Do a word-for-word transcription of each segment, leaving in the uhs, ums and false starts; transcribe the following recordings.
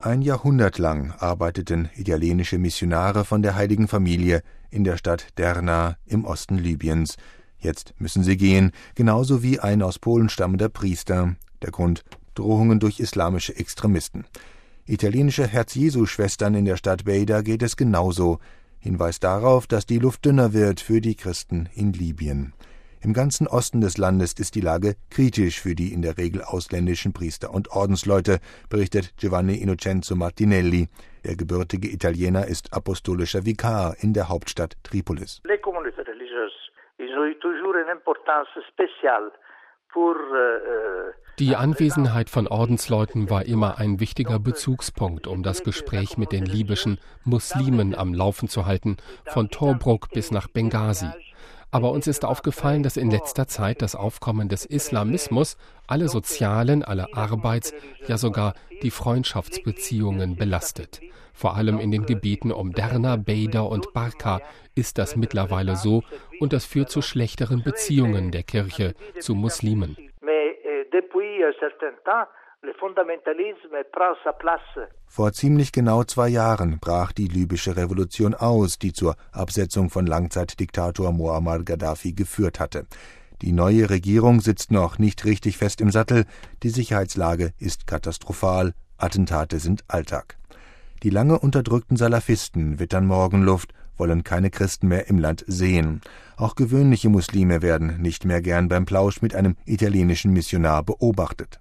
Ein Jahrhundert lang arbeiteten italienische Missionare von der Heiligen Familie in der Stadt Derna im Osten Libyens. Jetzt müssen sie gehen, genauso wie ein aus Polen stammender Priester. Der Grund: Drohungen durch islamische Extremisten. Italienische Herz-Jesu-Schwestern in der Stadt Beida geht es genauso. Hinweis darauf, dass die Luft dünner wird für die Christen in Libyen. Im ganzen Osten des Landes ist die Lage kritisch für die in der Regel ausländischen Priester und Ordensleute, berichtet Giovanni Innocenzo Martinelli. Der gebürtige Italiener ist apostolischer Vikar in der Hauptstadt Tripolis. Les communautés religieuses, ils ont eu toujours une importance spéciale pour euh, Die Anwesenheit von Ordensleuten war immer ein wichtiger Bezugspunkt, um das Gespräch mit den libyschen Muslimen am Laufen zu halten, von Tobruk bis nach Benghazi. Aber uns ist aufgefallen, dass in letzter Zeit das Aufkommen des Islamismus alle sozialen, alle Arbeits-, ja sogar die Freundschaftsbeziehungen belastet. Vor allem in den Gebieten um Derna, Beida und Barka ist das mittlerweile so und das führt zu schlechteren Beziehungen der Kirche zu Muslimen. Vor ziemlich genau zwei Jahren brach die libysche Revolution aus, die zur Absetzung von Langzeitdiktator Muammar Gaddafi geführt hatte. Die neue Regierung sitzt noch nicht richtig fest im Sattel, die Sicherheitslage ist katastrophal, Attentate sind Alltag. Die lange unterdrückten Salafisten wittern Morgenluft, wollen keine Christen mehr im Land sehen. Auch gewöhnliche Muslime werden nicht mehr gern beim Plausch mit einem italienischen Missionar beobachtet.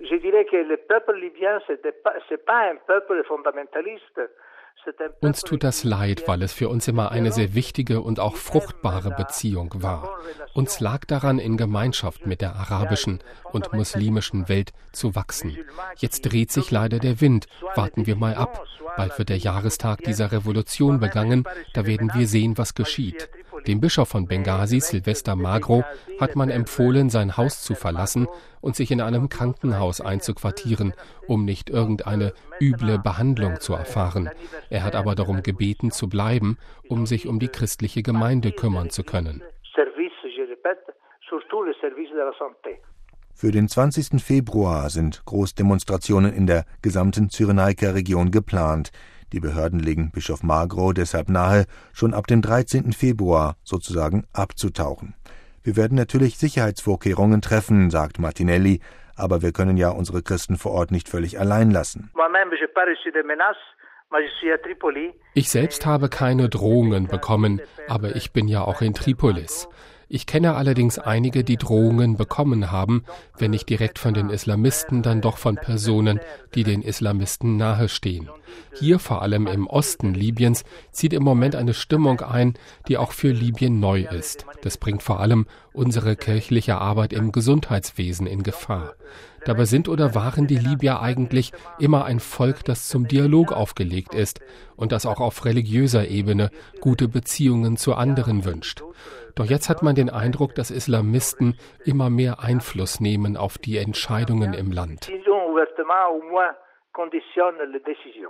Uns tut das leid, weil es für uns immer eine sehr wichtige und auch fruchtbare Beziehung war. Uns lag daran, in Gemeinschaft mit der arabischen und muslimischen Welt zu wachsen. Jetzt dreht sich leider der Wind. Warten wir mal ab. Bald wird der Jahrestag dieser Revolution begangen. Da werden wir sehen, was geschieht. Dem Bischof von Benghazi, Silvester Magro, hat man empfohlen, sein Haus zu verlassen und sich in einem Krankenhaus einzuquartieren, um nicht irgendeine üble Behandlung zu erfahren. Er hat aber darum gebeten, zu bleiben, um sich um die christliche Gemeinde kümmern zu können. Für den zwanzigsten Februar sind Großdemonstrationen in der gesamten Cyrenaica-Region geplant. Die Behörden legen Bischof Magro deshalb nahe, schon ab dem dreizehnten Februar sozusagen abzutauchen. Wir werden natürlich Sicherheitsvorkehrungen treffen, sagt Martinelli, aber wir können ja unsere Christen vor Ort nicht völlig allein lassen. Ich selbst habe keine Drohungen bekommen, aber ich bin ja auch in Tripolis. Ich kenne allerdings einige, die Drohungen bekommen haben, wenn nicht direkt von den Islamisten, dann doch von Personen, die den Islamisten nahestehen. Hier, vor allem im Osten Libyens, zieht im Moment eine Stimmung ein, die auch für Libyen neu ist. Das bringt vor allem unsere kirchliche Arbeit im Gesundheitswesen in Gefahr. Dabei sind oder waren die Libyer eigentlich immer ein Volk, das zum Dialog aufgelegt ist und das auch auf religiöser Ebene gute Beziehungen zu anderen wünscht. Doch jetzt hat man den Eindruck, dass Islamisten immer mehr Einfluss nehmen auf die Entscheidungen im Land.